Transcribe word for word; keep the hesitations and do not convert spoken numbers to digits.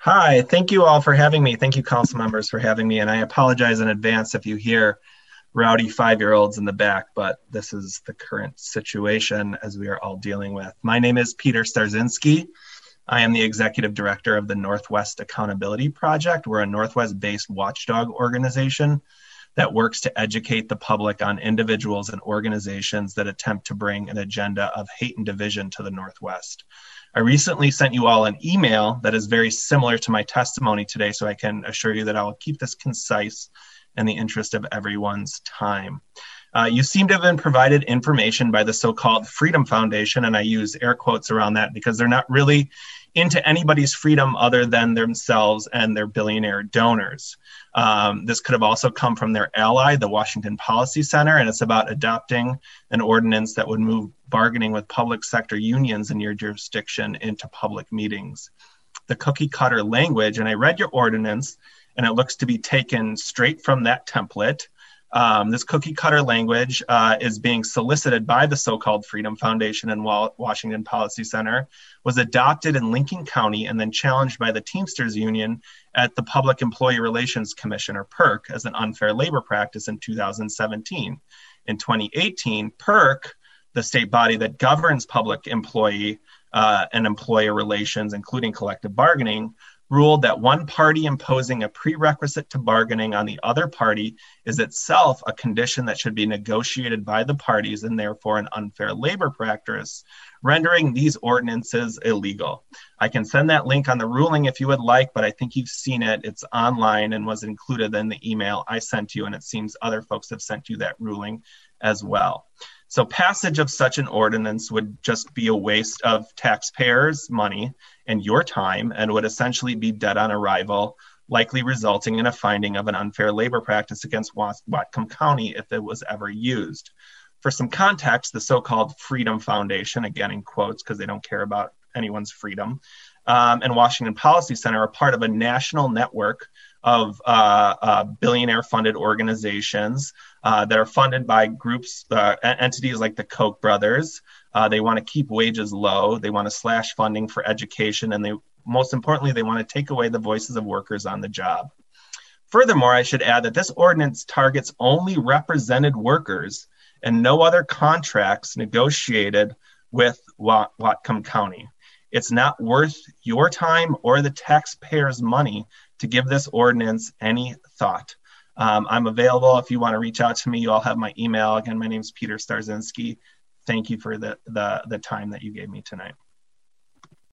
Hi, thank you all for having me. Thank you, council members, for having me. And I apologize in advance if you hear rowdy five-year-olds in the back, but this is the current situation as we are all dealing with. My name is Peter Starzinski. I am the executive director of the Northwest Accountability Project. We're a Northwest-based watchdog organization that works to educate the public on individuals and organizations that attempt to bring an agenda of hate and division to the Northwest. I recently sent you all an email that is very similar to my testimony today, so I can assure you that I will keep this concise in the interest of everyone's time. Uh, you seem to have been provided information by the so-called Freedom Foundation, and I use air quotes around that because they're not really into anybody's freedom other than themselves and their billionaire donors. Um, this could have also come from their ally, the Washington Policy Center, and it's about adopting an ordinance that would move bargaining with public sector unions in your jurisdiction into public meetings. The cookie cutter language, and I read your ordinance, and it looks to be taken straight from that template. Um, this cookie cutter language uh, is being solicited by the so-called Freedom Foundation and Washington Policy Center, was adopted in Lincoln County and then challenged by the Teamsters Union at the Public Employee Relations Commission, or PERC, as an unfair labor practice in two thousand seventeen. In twenty eighteen, PERC, the state body that governs public employee uh, and employer relations, including collective bargaining, ruled that one party imposing a prerequisite to bargaining on the other party is itself a condition that should be negotiated by the parties and therefore an unfair labor practice, rendering these ordinances illegal. I can send that link on the ruling if you would like, but I think you've seen it. It's online and was included in the email I sent you, and it seems other folks have sent you that ruling as well. So passage of such an ordinance would just be a waste of taxpayers' money and your time, and would essentially be dead on arrival, likely resulting in a finding of an unfair labor practice against Whatcom County if it was ever used. For some context, the so-called Freedom Foundation, again in quotes because they don't care about anyone's freedom, um, and Washington Policy Center are part of a national network of uh, uh, billionaire-funded organizations uh, that are funded by groups, uh, entities like the Koch brothers. Uh, they want to keep wages low. They want to slash funding for education. And they, most importantly, they want to take away the voices of workers on the job. Furthermore, I should add that this ordinance targets only represented workers and no other contracts negotiated with Wat- Whatcom County. It's not worth your time or the taxpayers' money to give this ordinance any thought. Um, I'm available if you want to reach out to me. You all have my email. Again, my name is Peter Starzinski. Thank you for the, the, the time that you gave me tonight.